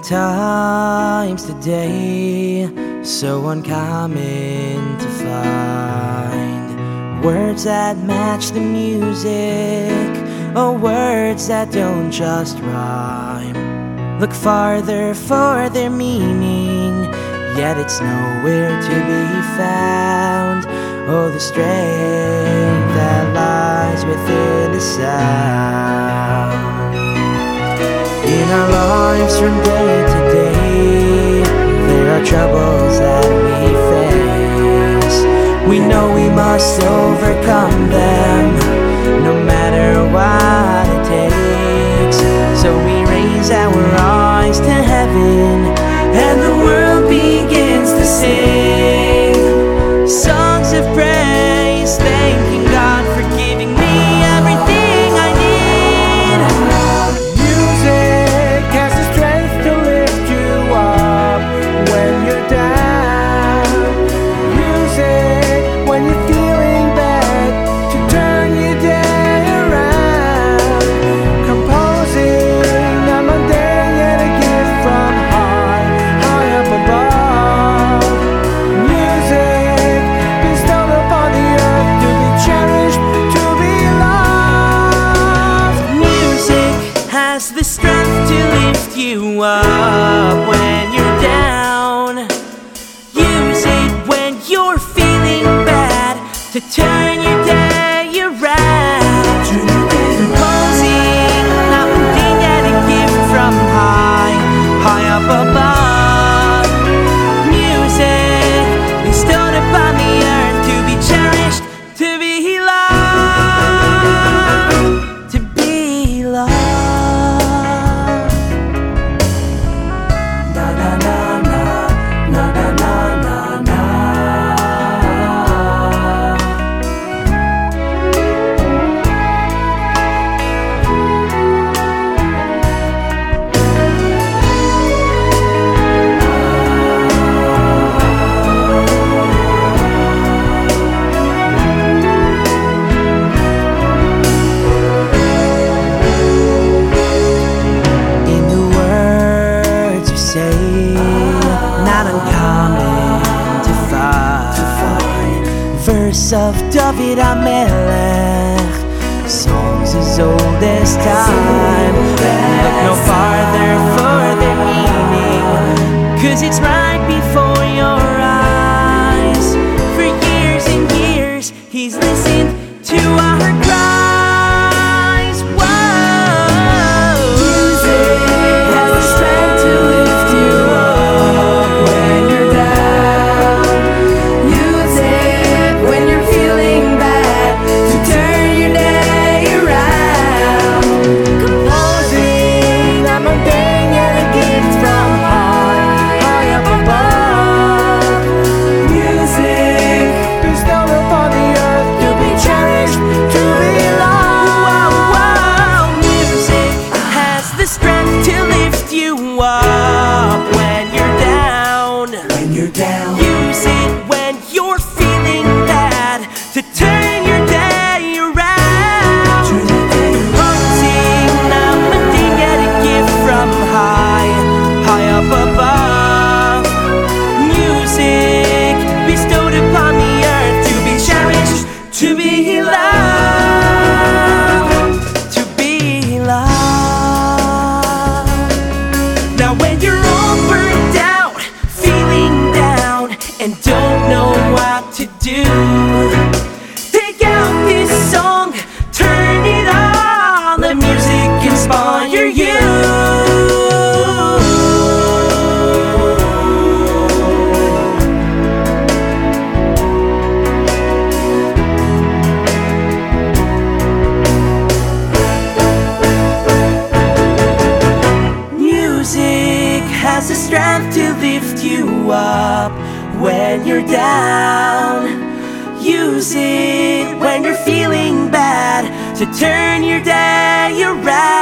times today, so uncommon to find words that match the music, or words that don't just rhyme. Look farther for their meaning, yet it's nowhere to be found. Oh, the strength that lies within the sound. In our lives from day to day, there are troubles that we face. We know we must overcome them, no matter what it takes. So we raise our eyes to heaven, and the world begins to sing songs of praise, thanking God for giving me everything I need. Music has the strength to lift you up when you're down. Music when you're feeling bad, to turn your day around. Composing a mundane yet a gift from high, high up above. Music bestowed upon the earth, to be cherished, to be loved. Music has the strength to lift you up when you're down. Use it when you're feeling bad, to turn your day around. Composing not one thing yet a gift from high, high up above. Music bestowed upon the earth, to be cherished, to be loved, to be loved. Na na na na, na na na na na. In the words we say, not uncommon to find. Verse of David HaMelech, songs as old as time. Look no farther for their meaning, 'cause it's right before your eyes. For years and years he's listened to our cries. Whoa. Music has the strength to lift you up when you're down. Use it when you're feeling bad, to turn your day around. Composing a mundane yet a gift from high, high up above. Music bestowed upon the earth, to be cherished, to be loved. Music has the strength to lift you up when you're down. When you're down. Use it when you're feeling bad, to turn your day around. Composing not one thing yet a gift from high, high up above. Music bestowed upon the earth, to be cherished, to be loved, to be loved. Now when you're all burned out, feeling down, and don't know what to do, take out this song, turn it on, let music inspire you. Music has the strength to lift you up when you're down. Use it when you're feeling bad, to turn your day around.